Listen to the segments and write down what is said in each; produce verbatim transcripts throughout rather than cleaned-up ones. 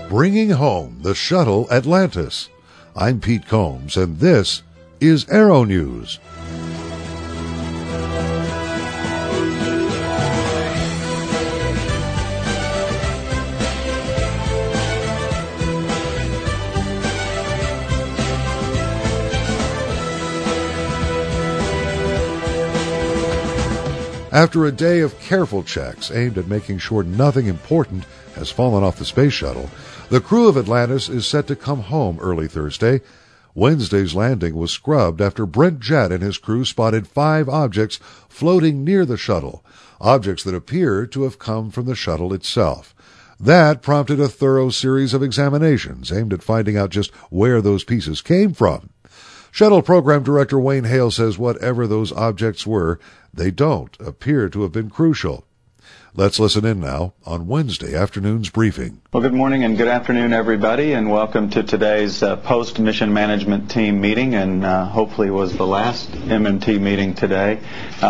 bringing home the shuttle Atlantis. I'm Pete Combs, and this is Aero News. After a day of careful checks aimed at making sure nothing important has fallen off the space shuttle, the crew of Atlantis is set to come home early Thursday. Wednesday's landing was scrubbed after Brent Jett and his crew spotted five objects floating near the shuttle, objects that appear to have come from the shuttle itself. That prompted a thorough series of examinations aimed at finding out just where those pieces came from. Shuttle Program Director Wayne Hale says whatever those objects were, they don't appear to have been crucial. Let's listen in now on Wednesday afternoon's briefing. Well, good morning and good afternoon, everybody, and welcome to today's uh, post-mission management team meeting, and uh, hopefully was the last M M T meeting today.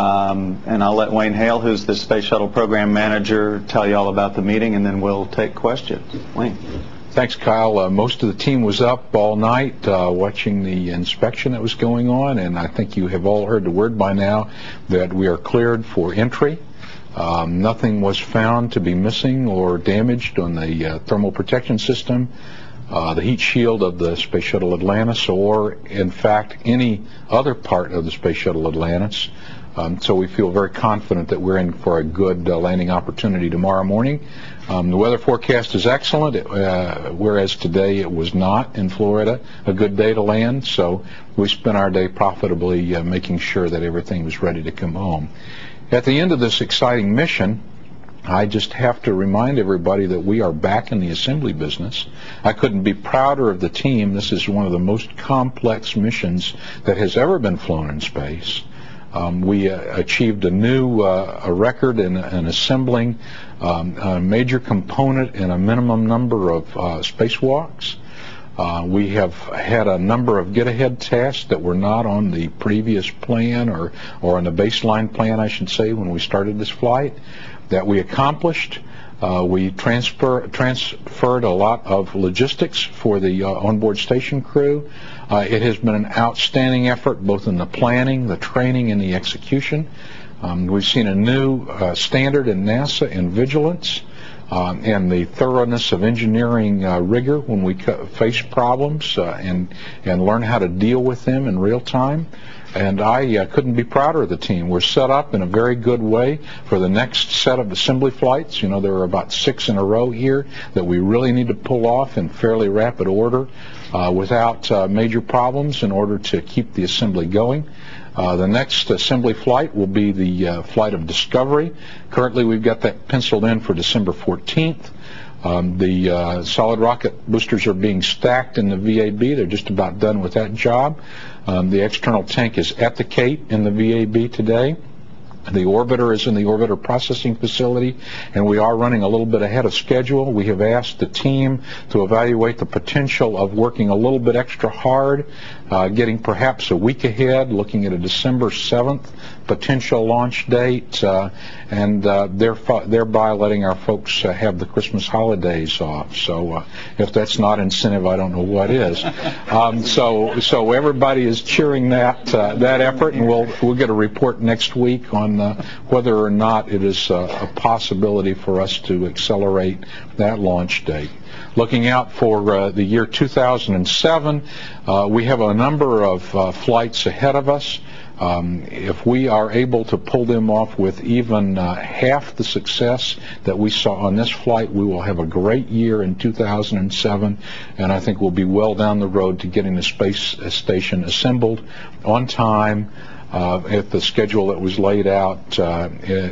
Um, and I'll let Wayne Hale, who's the Space Shuttle Program Manager, tell you all about the meeting, and then we'll take questions. Wayne. Thanks, Kyle. Uh, most of the team was up all night uh, watching the inspection that was going on, and I think you have all heard the word by now that we are cleared for entry. Um, nothing was found to be missing or damaged on the uh, thermal protection system, uh, the heat shield of the Space Shuttle Atlantis, or, in fact, any other part of the Space Shuttle Atlantis. Um, so we feel very confident that we're in for a good uh, landing opportunity tomorrow morning. Um, the weather forecast is excellent, uh, whereas today it was not in Florida a good day to land. So we spent our day profitably uh, making sure that everything was ready to come home. At the end of this exciting mission, I just have to remind everybody that we are back in the assembly business. I couldn't be prouder of the team. This is one of the most complex missions that has ever been flown in space. Um, we uh, achieved a new uh, a record in, in assembling um, a major component in a minimum number of uh, spacewalks. Uh, we have had a number of get-ahead tasks that were not on the previous plan or, or on the baseline plan, I should say, when we started this flight, that we accomplished. Uh, we transfer, transferred a lot of logistics for the uh, onboard station crew. Uh, it has been an outstanding effort, both in the planning, the training, and the execution. Um, we've seen a new uh, standard in NASA in vigilance uh, and the thoroughness of engineering uh, rigor when we face problems uh, and, and learn how to deal with them in real time. And I uh, couldn't be prouder of the team. We're set up in a very good way for the next set of assembly flights. You know, there are about six in a row here that we really need to pull off in fairly rapid order uh, without uh, major problems in order to keep the assembly going. Uh, the next assembly flight will be the uh, flight of Discovery. Currently, we've got that penciled in for December fourteenth. Um, the uh, solid rocket boosters are being stacked in the V A B. They're just about done with that job. Um, the external tank is at the Cape in the V A B today. The orbiter is in the orbiter processing facility, and we are running a little bit ahead of schedule. We have asked the team to evaluate the potential of working a little bit extra hard, uh, getting perhaps a week ahead, looking at a December seventh potential launch date, uh, and uh, thereby letting our folks uh, have the Christmas holidays off. So uh, if that's not incentive, I don't know what is. Um, so so everybody is cheering that uh, that effort, and we'll we'll get a report next week on uh, whether or not it is uh, a possibility for us to accelerate that launch date. Looking out for uh, the year two thousand seven, uh, we have a number of uh, flights ahead of us. Um, if we are able to pull them off with even uh, half the success that we saw on this flight, we will have a great year in two thousand seven, and I think we'll be well down the road to getting the space station assembled on time uh, at the schedule that was laid out uh,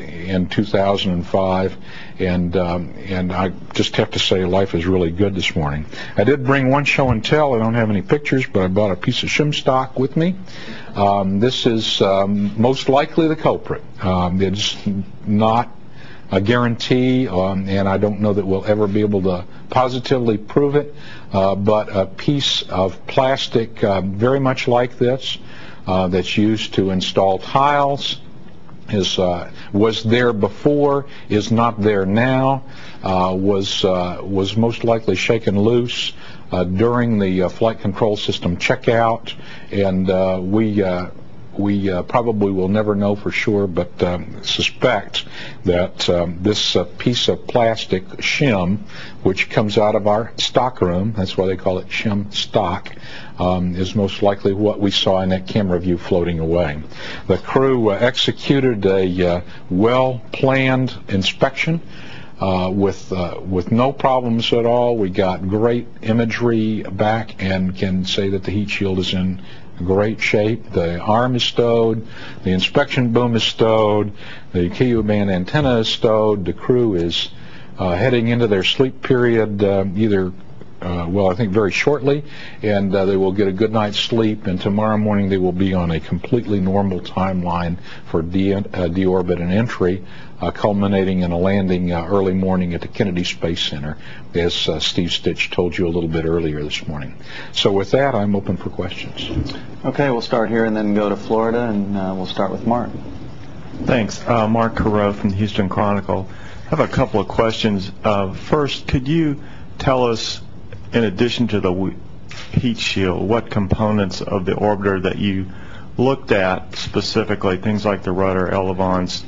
in two thousand five. And um, and I just have to say, life is really good this morning. I did bring one show and tell. I don't have any pictures, but I brought a piece of shim stock with me. Um, this is um, most likely the culprit. Um, it's not a guarantee, um, and I don't know that we'll ever be able to positively prove it, uh, but a piece of plastic uh, very much like this uh, that's used to install tiles is uh, was there before, is not there now, uh, was uh, was most likely shaken loose uh, during the uh, flight control system checkout, and uh, we uh, we uh, probably will never know for sure, but um, suspect that um, this uh, piece of plastic shim, which comes out of our stock room, that's why they call it shim stock, um, is most likely what we saw in that camera view floating away. The crew uh, executed a uh, well-planned inspection uh, with uh, with no problems at all. We got great imagery back and can say that the heat shield is in great shape. The arm is stowed, the inspection boom is stowed, the K U band antenna is stowed. The crew is uh, heading into their sleep period uh, either Uh, well, I think very shortly, and uh, they will get a good night's sleep, and tomorrow morning they will be on a completely normal timeline for de- uh, deorbit and entry, uh, culminating in a landing uh, early morning at the Kennedy Space Center, as uh, Steve Stitch told you a little bit earlier this morning. So with that, I'm open for questions. Okay, we'll start here and then go to Florida, and uh, we'll start with Mark. Thanks. Uh, Mark Carreau from the Houston Chronicle. I have a couple of questions. Uh, first, could you tell us, in addition to the heat shield, what components of the orbiter that you looked at specifically, things like the rudder, elevons,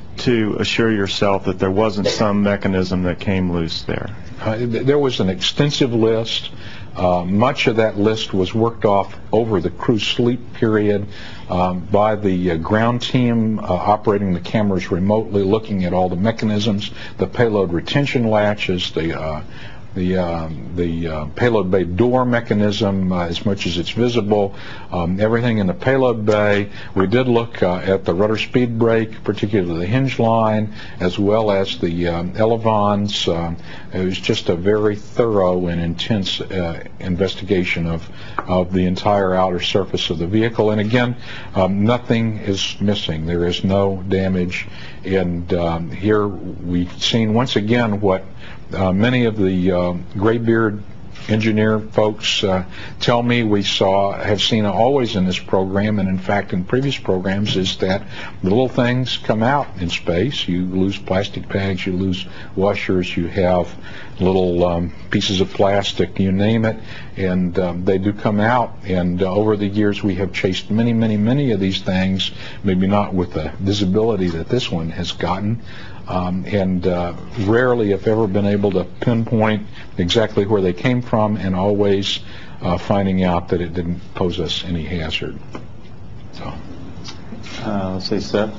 to assure yourself that there wasn't some mechanism that came loose there? Uh, there was an extensive list. Uh, much of that list was worked off over the crew sleep period um, by the uh, ground team uh, operating the cameras remotely, looking at all the mechanisms, the payload retention latches, the uh, the uh, the uh, payload bay door mechanism, uh, as much as it's visible, um, everything in the payload bay. We did look uh, at the rudder speed brake, particularly the hinge line, as well as the um, elevons. Um, it was just a very thorough and intense uh, investigation of of the entire outer surface of the vehicle. And again, um, nothing is missing. There is no damage. And um, here we've seen once again what Uh, many of the uh, graybeard engineer folks uh, tell me we saw, have seen always in this program, and in fact in previous programs, is that the little things come out in space. You lose plastic bags, you lose washers, you have little um, pieces of plastic, you name it, and um, they do come out. And uh, over the years we have chased many, many, many of these things, maybe not with the visibility that this one has gotten. Um, and uh, rarely, if ever, been able to pinpoint exactly where they came from, and always uh, finding out that it didn't pose us any hazard. So, uh, let's see, Seth.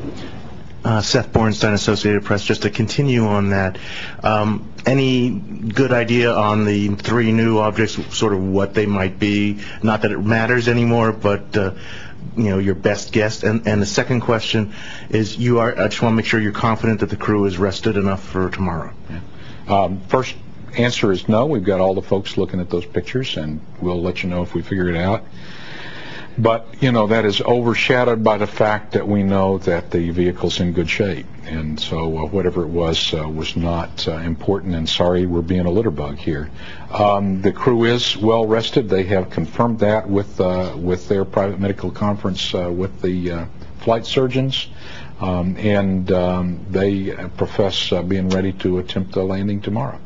Uh, Seth Bornstein, Associated Press. Just to continue on that, um, any good idea on the three new objects, sort of what they might be? Not that it matters anymore, but uh, you know, your best guess. And, and the second question is, you are, I just want to make sure you're confident that the crew is rested enough for tomorrow. Yeah. Um, first answer is no. We've got all the folks looking at those pictures, and we'll let you know if we figure it out. But, you know, that is overshadowed by the fact that we know that the vehicle's in good shape. And so uh, whatever it was uh, was not uh, important, and sorry we're being a litter bug here. Um, the crew is well rested. They have confirmed that with uh, with their private medical conference uh, with the uh, flight surgeons. Um, and um, they profess uh, being ready to attempt the landing tomorrow.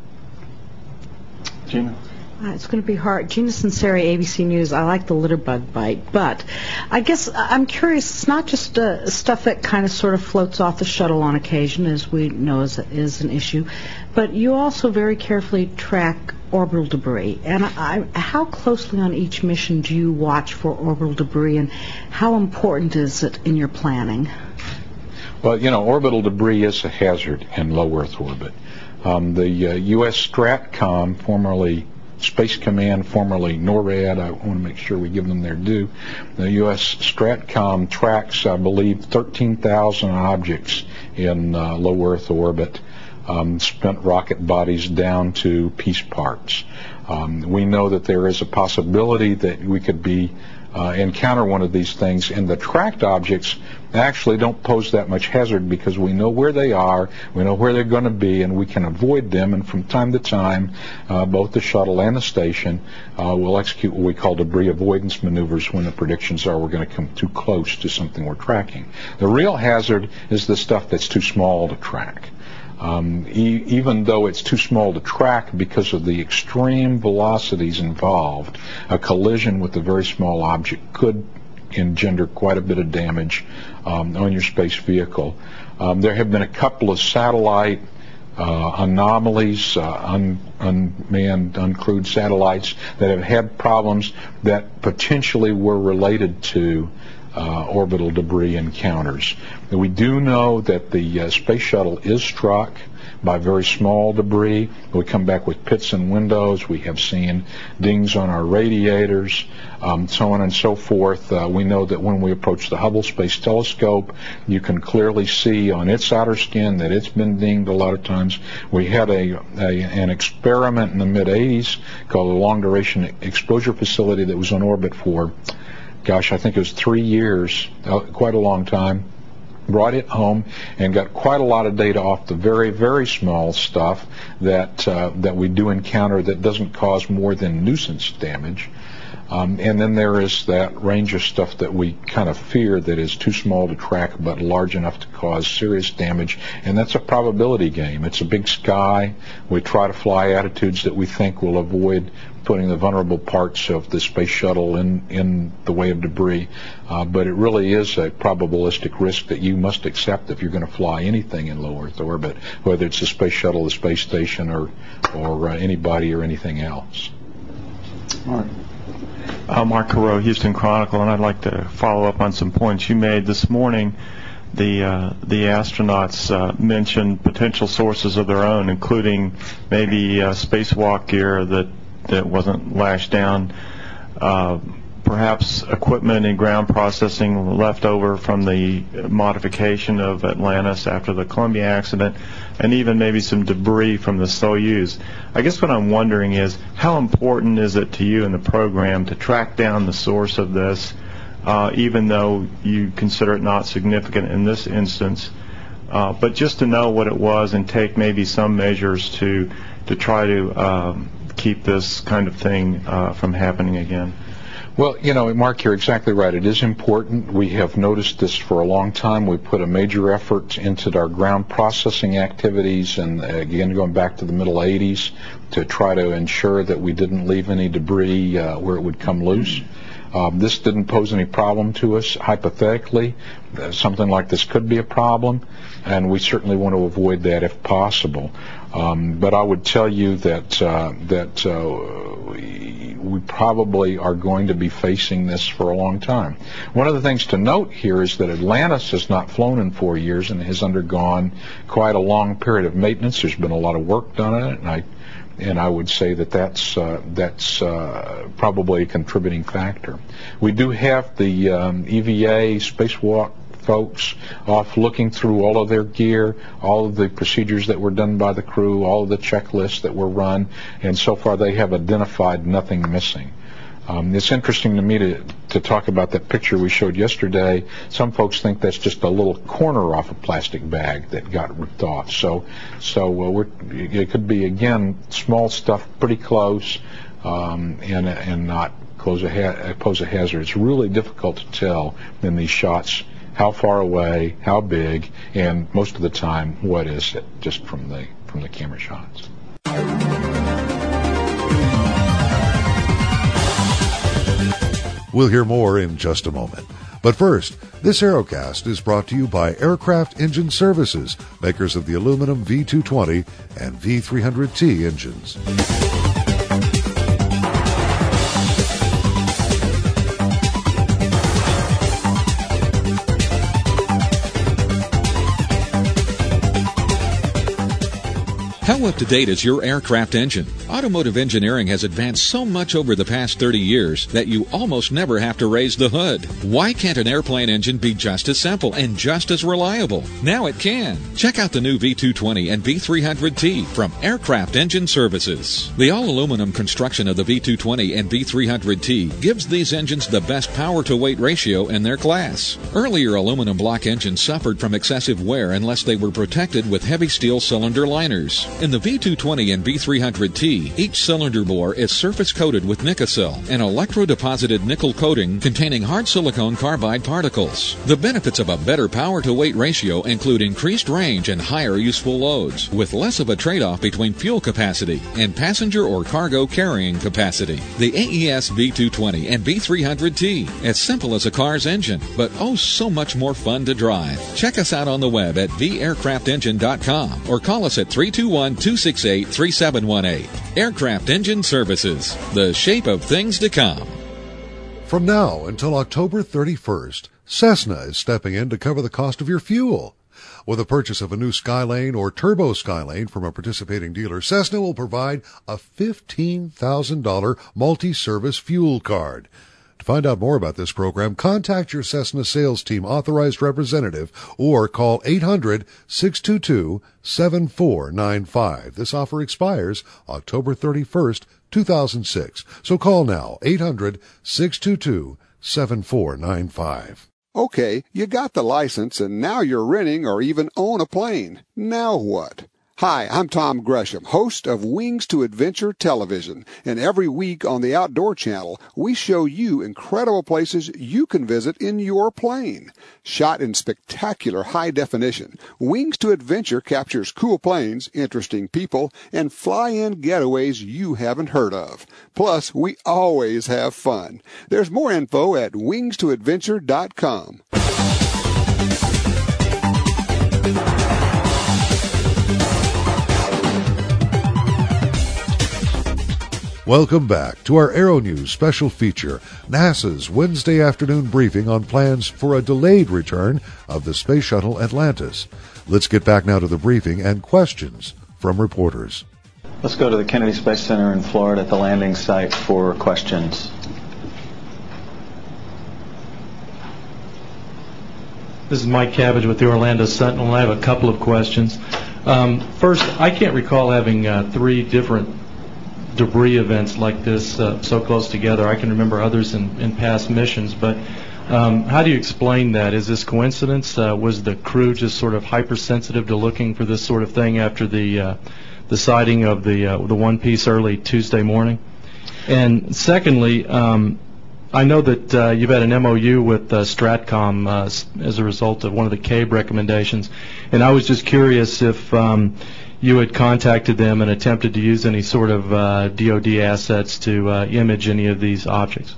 Gina? Uh, it's going to be hard. Gina Sinceri, A B C News. I like the litter bug bite, but I guess I'm curious. It's not just uh, stuff that kind of sort of floats off the shuttle on occasion, as we know is, is an issue, but you also very carefully track orbital debris. And I, how closely on each mission do you watch for orbital debris, and how important is it in your planning? Well, you know, orbital debris is a hazard in low Earth orbit. Um, the uh, U S STRATCOM, formerly Space Command, formerly NORAD, I want to make sure we give them their due. The U S STRATCOM tracks, I believe, thirteen thousand objects in uh, low Earth orbit, um, spent rocket bodies down to piece parts. Um, we know that there is a possibility that we could be uh, encounter one of these things. And the tracked objects actually don't pose that much hazard because we know where they are, we know where they're going to be, and we can avoid them. And from time to time, uh, both the shuttle and the station uh, will execute what we call debris avoidance maneuvers when the predictions are we're going to come too close to something we're tracking. The real hazard is the stuff that's too small to track. Um, e- even though it's too small to track because of the extreme velocities involved, a collision with a very small object could engender quite a bit of damage um, on your space vehicle. Um, there have been a couple of satellite uh, anomalies, uh, un- unmanned, uncrewed satellites that have had problems that potentially were related to uh, orbital debris encounters. We do know that the uh, space shuttle is struck by very small debris. We come back with pits and windows. We have seen dings on our radiators, um, so on and so forth. Uh, we know that when we approach the Hubble Space Telescope, you can clearly see on its outer skin that it's been dinged a lot of times. We had a, a an experiment in the mid eighties called the Long Duration Exposure Facility that was on orbit for, gosh, I think it was three years, uh, quite a long time. Brought it home and got quite a lot of data off the very, very small stuff that uh, that we do encounter that doesn't cause more than nuisance damage. Um, and then there is that range of stuff that we kind of fear that is too small to track but large enough to cause serious damage, and that's a probability game. It's a big sky. We try to fly attitudes that we think will avoid putting the vulnerable parts of the space shuttle in, in the way of debris, uh, but it really is a probabilistic risk that you must accept if you're going to fly anything in low Earth orbit, whether it's the space shuttle, the space station, or, or uh, anybody or anything else. Mark. Uh, Mark Carreau, Houston Chronicle, and I'd like to follow up on some points you made this morning. The uh, the astronauts uh, mentioned potential sources of their own, including maybe uh, spacewalk gear that, that wasn't lashed down, uh, perhaps equipment and ground processing left over from the modification of Atlantis after the Columbia accident, and even maybe some debris from the Soyuz. I guess what I'm wondering is, how important is it to you in the program to track down the source of this, uh, even though you consider it not significant in this instance, uh, but just to know what it was and take maybe some measures to to try to um, keep this kind of thing uh, from happening again? Well, you know, Mark, you're exactly right. It is important. We have noticed this for a long time. We put a major effort into our ground processing activities, and again, going back to the middle eighties, to try to ensure that we didn't leave any debris uh, where it would come loose. Um, this didn't pose any problem to us. Hypothetically, uh, something like this could be a problem, and we certainly want to avoid that if possible. Um, but I would tell you that uh, that uh, we, we probably are going to be facing this for a long time. One of the things to note here is that Atlantis has not flown in four years and has undergone quite a long period of maintenance. There's been a lot of work done on it, and I and I would say that that's uh, that's uh, probably a contributing factor. We do have the um, E V A spacewalk folks off looking through all of their gear, all of the procedures that were done by the crew, all of the checklists that were run, and so far they have identified nothing missing. Um, it's interesting to me to, to talk about that picture we showed yesterday. Some folks think that's just a little corner off a plastic bag that got ripped off. So, so uh, we're, it could be, again, small stuff pretty close, um, and, and not pose a, ha- pose a hazard. It's really difficult to tell in these shots how far away, how big, and most of the time, what is it, just from the from the camera shots. We'll hear more in just a moment. But first, this Aerocast is brought to you by Aircraft Engine Services, makers of the aluminum V two twenty and V three hundred T engines. How up-to-date is your aircraft engine? Automotive engineering has advanced so much over the past thirty years that you almost never have to raise the hood. Why can't an airplane engine be just as simple and just as reliable? Now it can. Check out the new V two twenty and V three hundred T from Aircraft Engine Services. The all-aluminum construction of the V two twenty and V three hundred T gives these engines the best power-to-weight ratio in their class. Earlier aluminum block engines suffered from excessive wear unless they were protected with heavy steel cylinder liners. In the V two twenty and V three hundred T, each cylinder bore is surface-coated with Nicocil, an electro-deposited nickel coating containing hard silicon carbide particles. The benefits of a better power-to-weight ratio include increased range and higher useful loads, with less of a trade-off between fuel capacity and passenger or cargo carrying capacity. The A E S V two twenty and V three hundred T, as simple as a car's engine, but oh so much more fun to drive. Check us out on the web at v aircraft engine dot com or call us at three two one, two six eight, three seven one eight. Aircraft Engine Services, the shape of things to come. From now until October thirty-first, Cessna is stepping in to cover the cost of your fuel. With the purchase of a new Skylane or Turbo Skylane from a participating dealer, Cessna will provide a fifteen thousand dollars multi-service fuel card. To find out more about this program, contact your Cessna sales team authorized representative or call eight hundred, six two two, seven four nine five. This offer expires October thirty-first, two thousand six. So call now, eight hundred, six two two, seven four nine five. Okay, you got the license and now you're renting or even own a plane. Now what? Hi, I'm Tom Gresham, host of Wings to Adventure Television, and every week on the Outdoor Channel, we show you incredible places you can visit in your plane. Shot in spectacular high definition, Wings to Adventure captures cool planes, interesting people, and fly-in getaways you haven't heard of. Plus, we always have fun. There's more info at wings to adventure dot com. Welcome back to our Aero News special feature, NASA's Wednesday afternoon briefing on plans for a delayed return of the Space Shuttle Atlantis. Let's get back now to the briefing and questions from reporters. Let's go to the Kennedy Space Center in Florida at the landing site for questions. This is Mike Cabbage with the Orlando Sentinel. I have a couple of questions. Um, first, I can't recall having uh, three different debris events like this uh, so close together. I can remember others in, in past missions, but um, how do you explain that? Is this coincidence? Uh, was the crew just sort of hypersensitive to looking for this sort of thing after the uh, the sighting of the uh, the One Piece early Tuesday morning? And secondly, um, I know that uh, you've had an M O U with uh, Stratcom uh, as a result of one of the C A B E recommendations, and I was just curious if um, you had contacted them and attempted to use any sort of uh, D O D assets to uh, image any of these objects.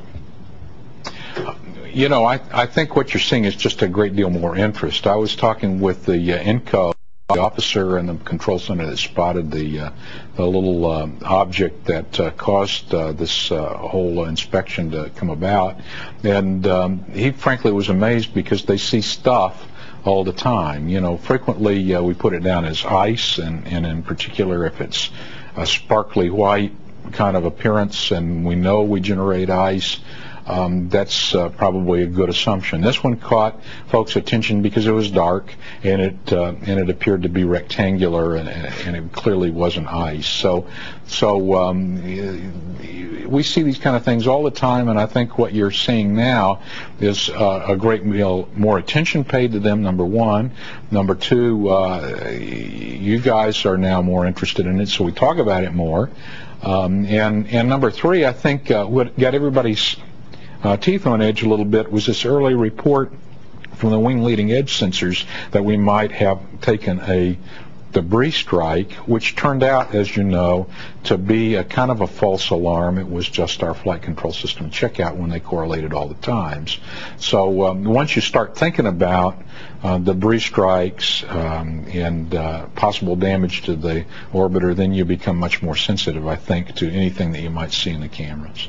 You know, I, I think what you're seeing is just a great deal more interest. I was talking with the uh, I N C O officer in the control center that spotted the uh, the little uh, object that uh, caused uh, this uh, whole inspection to come about, and um, he frankly was amazed because they see stuff all the time. You know, frequently uh, we put it down as ice, and, and in particular if it's a sparkly white kind of appearance and we know we generate ice, um, that's uh, probably a good assumption. This one caught folks' attention because it was dark and it uh, and it appeared to be rectangular, and, and it clearly wasn't ice. So, so um, we see these kind of things all the time, and I think what you're seeing now is uh, a great deal more attention paid to them, number one. Number two, uh, you guys are now more interested in it, so we talk about it more. Um, and, and number three, I think uh, what got everybody's uh, teeth on edge a little bit was this early report from the wing leading edge sensors that we might have taken a debris strike, which turned out, as you know, to be a kind of a false alarm. It was just our flight control system checkout when they correlated all the times. So um, once you start thinking about uh, debris strikes um, and uh, possible damage to the orbiter, then you become much more sensitive, I think, to anything that you might see in the cameras.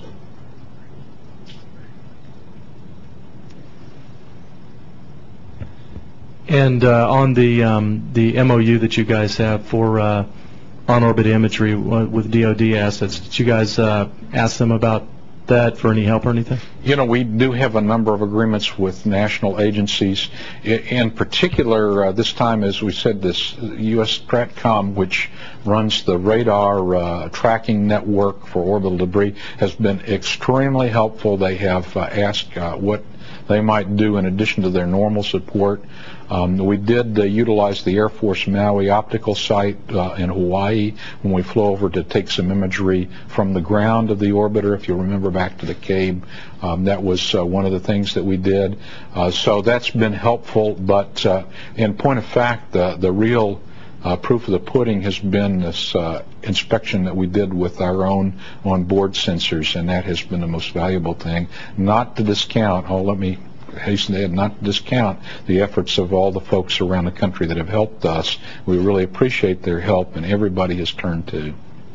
And uh, on the um, the M O U that you guys have for uh, on-orbit imagery with D O D assets. Did you guys uh, ask them about that for any help or anything? You know, we do have a number of agreements with national agencies. In particular, uh, this time, as we said, this U S STRATCOM, which runs the radar uh, tracking network for orbital debris, has been extremely helpful. They have uh, asked uh, what they might do in addition to their normal support. Um, we did uh, utilize the Air Force Maui optical site uh, in Hawaii when we flew over to take some imagery from the ground of the orbiter. If you remember back to the Cape, um, that was uh, one of the things that we did. Uh, so that's been helpful. But uh, in point of fact, the, the real uh, proof of the pudding has been this uh, inspection that we did with our own onboard sensors, and that has been the most valuable thing. Not to discount, oh, let me hasten to add, not to discount the efforts of all the folks around the country that have helped us. We really appreciate their help, and everybody has turned to.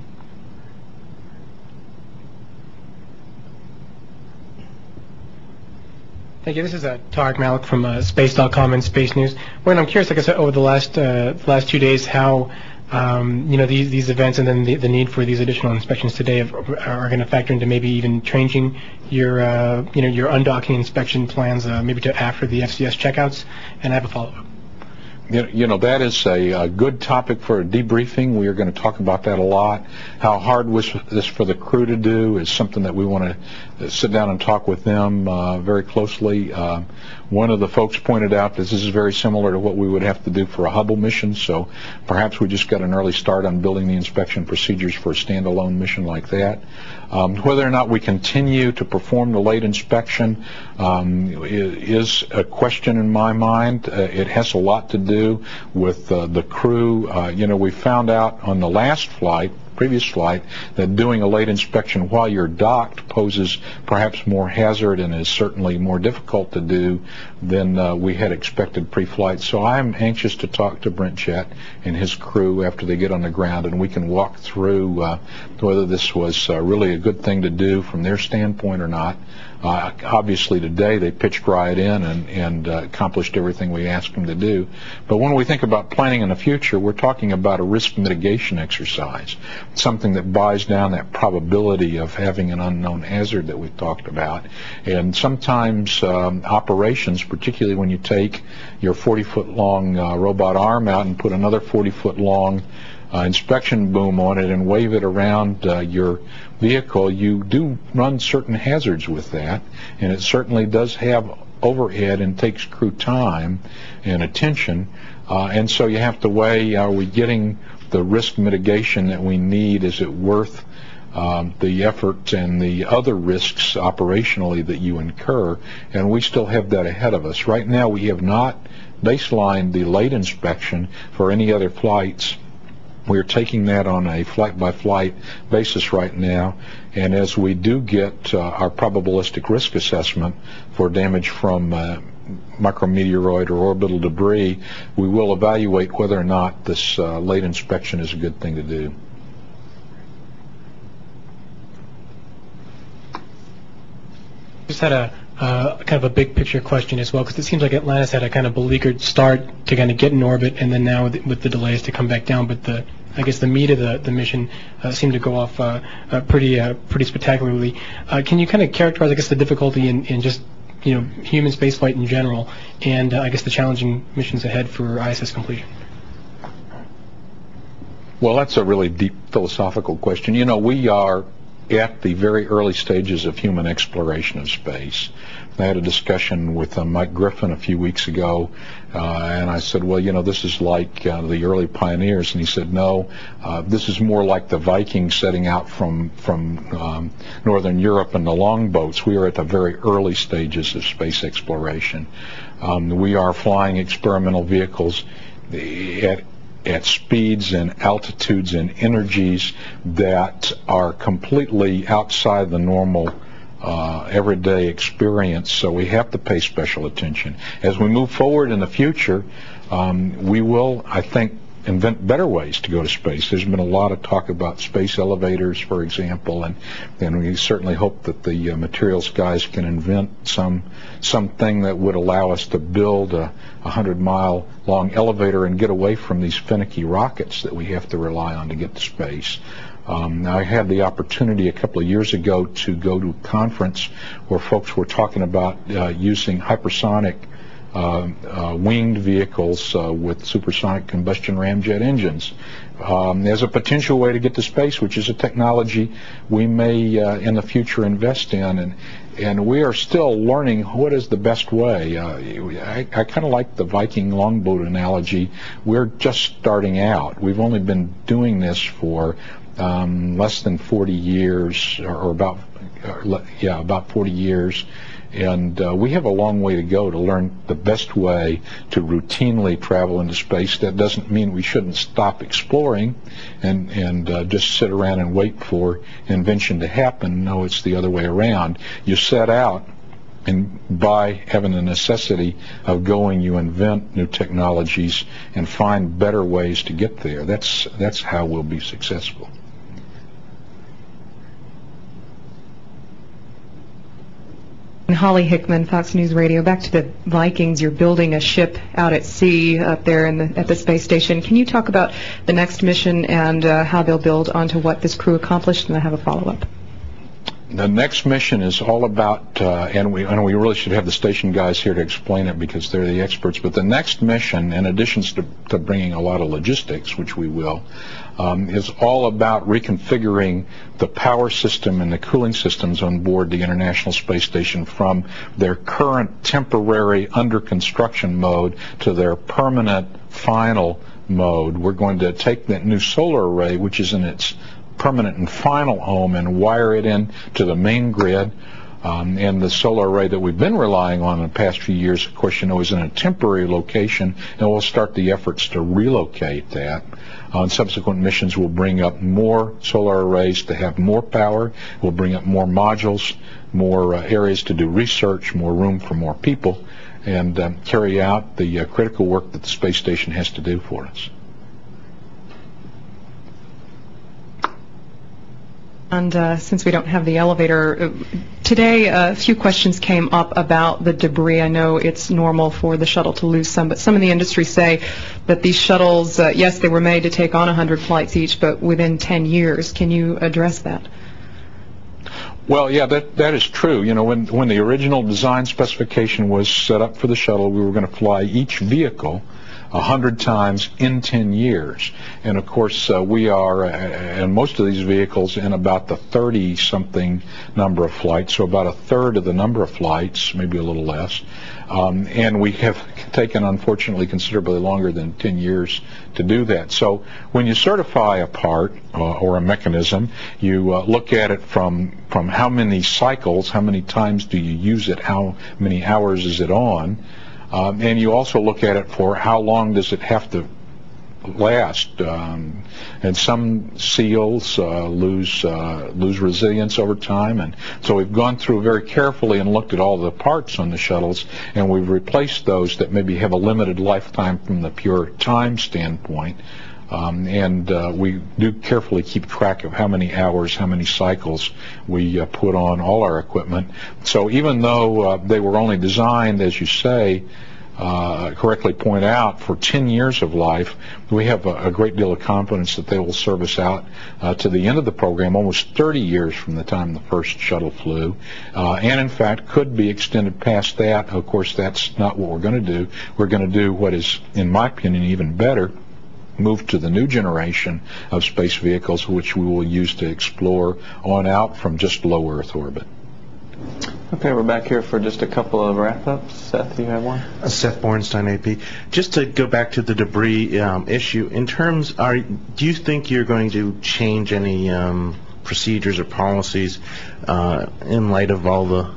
Thank you. This is uh, Tarek Malik from uh, Space dot com and Space News. Wayne, I'm curious, like I said, over the last uh, last two days, how um, you know these these events and then the, the need for these additional inspections today have, are going to factor into maybe even changing your uh, you know your undocking inspection plans, uh, maybe to after the F C S checkouts. And I have a follow-up. You, you know, that is a, a good topic for a debriefing. We are going to talk about that a lot. How hard was this for the crew to do is something that we want to sit down and talk with them uh, very closely. Uh, one of the folks pointed out that this is very similar to what we would have to do for a Hubble mission, so perhaps we just got an early start on building the inspection procedures for a standalone mission like that. Um, whether or not we continue to perform the late inspection um, is a question in my mind. Uh, it has a lot to do with uh, the crew. Uh, you know, we found out on the last flight, previous flight, that doing a late inspection while you're docked poses perhaps more hazard and is certainly more difficult to do than uh, we had expected pre-flight. So I'm anxious to talk to Brent Jett and his crew after they get on the ground, and we can walk through uh, whether this was uh, really a good thing to do from their standpoint or not. Uh, obviously today they pitched right in and, and uh, accomplished everything we asked them to do. But when we think about planning in the future, we're talking about a risk mitigation exercise, something that buys down that probability of having an unknown hazard that we've talked about. And sometimes um, operations, particularly when you take your forty-foot long uh, robot arm out and put another forty-foot long Uh, inspection boom on it and wave it around uh, your vehicle, you do run certain hazards with that, and it certainly does have overhead and takes crew time and attention, uh, and so you have to weigh, are we getting the risk mitigation that we need? Is it worth um, the effort and the other risks operationally that you incur? And we still have that ahead of us. Right now we have not baselined the late inspection for any other flights. We're taking that on a flight-by-flight basis right now, and as we do get uh, our probabilistic risk assessment for damage from uh, micrometeoroid or orbital debris, we will evaluate whether or not this uh, late inspection is a good thing to do. Just had a uh, kind of a big picture question as well, because it seems like Atlantis had a kind of beleaguered start to kind of get in orbit, and then now with the, with the delays to come back down. But the I guess the meat of the the mission uh, seemed to go off uh, uh, pretty uh, pretty spectacularly. Uh, can you kind of characterize, I guess, the difficulty in, in just you know human spaceflight in general, and uh, I guess the challenging missions ahead for I S S completion? Well, that's a really deep philosophical question. You know, we are at the very early stages of human exploration of space. I had a discussion with uh, Mike Griffin a few weeks ago, uh, and I said, well, you know, this is like uh, the early pioneers. And he said, no, uh, this is more like the Vikings setting out from, from um, northern Europe in the longboats. We are at the very early stages of space exploration. Um, we are flying experimental vehicles at at speeds and altitudes and energies that are completely outside the normal uh, everyday experience, so we have to pay special attention. As we move forward in the future, um, we will, I think, invent better ways to go to space. There's been a lot of talk about space elevators, for example, and, and we certainly hope that the uh, materials guys can invent some something that would allow us to build a one hundred mile long elevator and get away from these finicky rockets that we have to rely on to get to space. Um, I had the opportunity a couple of years ago to go to a conference where folks were talking about uh, using hypersonic uh, uh, winged vehicles uh, with supersonic combustion ramjet engines um, as a potential way to get to space, which is a technology we may uh, in the future invest in. And, and we are still learning what is the best way. Uh, I, I kind of like the Viking longboat analogy. We're just starting out. We've only been doing this for Um, less than forty years, or, or about, uh, yeah, about forty years, and uh, we have a long way to go to learn the best way to routinely travel into space. That doesn't mean we shouldn't stop exploring and and uh, just sit around and wait for invention to happen. No, it's the other way around. You set out, and by having the necessity of going, you invent new technologies and find better ways to get there. That's that's how we'll be successful. Holly Hickman, Fox News Radio. Back to the Vikings. You're building a ship out at sea up there in the, at the space station. Can you talk about the next mission and uh, how they'll build onto what this crew accomplished? And I have a follow-up. The next mission is all about, uh, and we and we really should have the station guys here to explain it because they're the experts, but the next mission, in addition to, to bringing a lot of logistics, which we will, um, is all about reconfiguring the power system and the cooling systems on board the International Space Station from their current temporary under construction mode to their permanent final mode. We're going to take that new solar array, which is in its permanent and final home, and wire it in to the main grid. Um, and the solar array that we've been relying on in the past few years, of course, you know, is in a temporary location, and we'll start the efforts to relocate that. On subsequent missions, we'll bring up more solar arrays to have more power. We'll bring up more modules, more uh, areas to do research, more room for more people, and um, carry out the uh, critical work that the space station has to do for us. And uh, since we don't have the elevator, uh, today uh, a few questions came up about the debris. I know it's normal for the shuttle to lose some, but some in the industry say that these shuttles, uh, yes, they were made to take on one hundred flights each, but within ten years. Can you address that? Well, yeah, that that is true. You know, when when the original design specification was set up for the shuttle, we were going to fly each vehicle a hundred times in ten years. And of course, uh, we are, uh, and most of these vehicles, in about the thirty-something number of flights, so about a third of the number of flights, maybe a little less. Um, and we have taken, unfortunately, considerably longer than ten years to do that. So when you certify a part uh, or a mechanism, you uh, look at it from from how many cycles, how many times do you use it, how many hours is it on, um, and you also look at it for how long does it have to last. Um, and some seals uh, lose uh, lose resilience over time, and so we've gone through very carefully and looked at all the parts on the shuttles, and we've replaced those that maybe have a limited lifetime from the pure time standpoint. Um, and uh, we do carefully keep track of how many hours, how many cycles we uh, put on all our equipment. So even though uh, they were only designed, as you say, Uh, correctly point out, for ten years of life, we have a, a great deal of confidence that they will serve us out uh, to the end of the program, almost thirty years from the time the first shuttle flew, uh, and in fact could be extended past that. Of course, that's not what we're going to do. We're going to do what is, in my opinion, even better, move to the new generation of space vehicles, which we will use to explore on out from just low Earth orbit. Okay, we're back here for just a couple of wrap-ups. Seth, do you have one? Uh, Seth Bornstein, A P. Just to go back to the debris um, issue, in terms, are do you think you're going to change any um, procedures or policies uh, in light of all the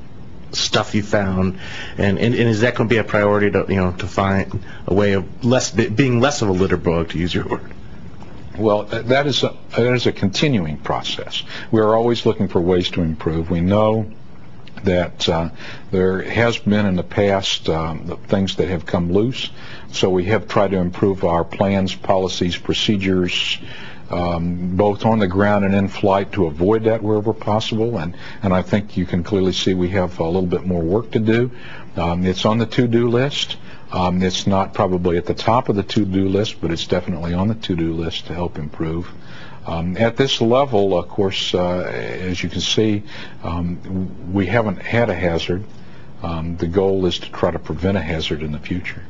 stuff you found, and, and, and is that going to be a priority to, you know, to find a way of less being less of a litter bug, to use your word? Well, that is a, that is a continuing process. We're always looking for ways to improve. We know that uh, there has been in the past um, the things that have come loose. So we have tried to improve our plans, policies, procedures, um, both on the ground and in flight to avoid that wherever possible. And, and I think you can clearly see we have a little bit more work to do. Um, it's on the to-do list. Um, it's not probably at the top of the to-do list, but it's definitely on the to-do list to help improve. Um, at this level, of course, uh, as you can see, um, we haven't had a hazard. Um, the goal is to try to prevent a hazard in the future.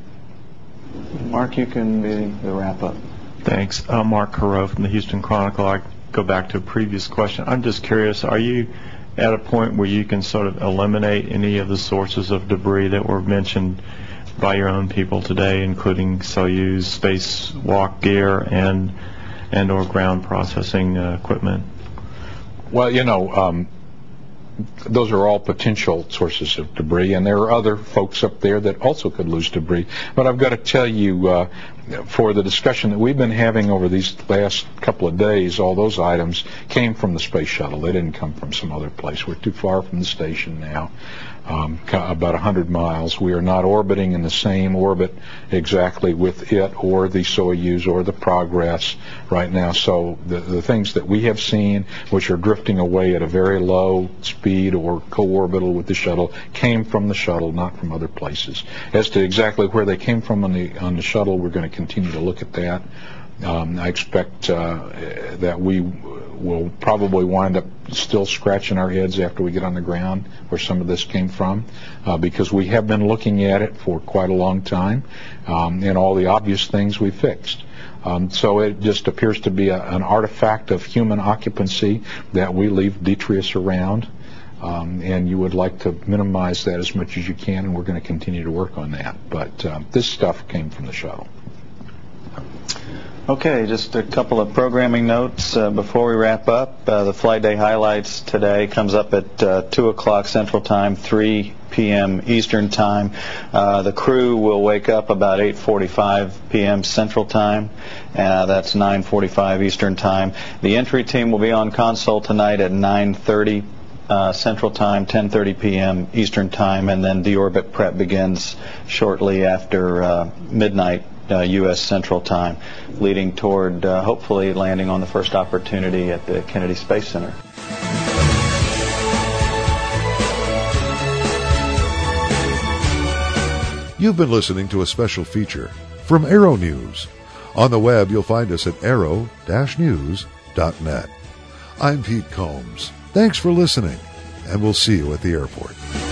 Mark, you can be the wrap-up. Thanks. Uh, Mark Carreau from the Houston Chronicle. I go back to a previous question. I'm just curious, are you at a point where you can sort of eliminate any of the sources of debris that were mentioned by your own people today, including Soyuz spacewalk gear and and or ground processing uh, equipment? Well, you know, um, those are all potential sources of debris, and there are other folks up there that also could lose debris. But I've got to tell you, uh, for the discussion that we've been having over these last couple of days, all those items came from the space shuttle. They didn't come from some other place. We're too far from the station now. Um, about one hundred miles. We are not orbiting in the same orbit exactly with it or the Soyuz or the Progress right now. So the, the things that we have seen, which are drifting away at a very low speed or co-orbital with the shuttle, came from the shuttle, not from other places. As to exactly where they came from on the on the shuttle, we're going to continue to look at that. Um, I expect uh, that we will probably wind up still scratching our heads after we get on the ground where some of this came from, uh, because we have been looking at it for quite a long time, um, and all the obvious things we fixed. Um, so it just appears to be a, an artifact of human occupancy that we leave detritus around, um, and you would like to minimize that as much as you can, and we're going to continue to work on that. But uh, this stuff came from the shuttle. Okay, just a couple of programming notes uh, before we wrap up. Uh, the Flight Day Highlights today comes up at uh, two o'clock Central Time, three p.m. Eastern Time. Uh, the crew will wake up about eight forty-five p.m. Central Time. Uh, that's nine forty-five Eastern Time. The entry team will be on console tonight at nine thirty Uh, Central Time, ten thirty p.m. Eastern Time, and then deorbit prep begins shortly after uh, midnight uh, U S Central Time, leading toward uh, hopefully landing on the first opportunity at the Kennedy Space Center. You've been listening to a special feature from Aero News. On the web, you'll find us at aero dash news dot net. I'm Pete Combs. Thanks for listening, and we'll see you at the airport.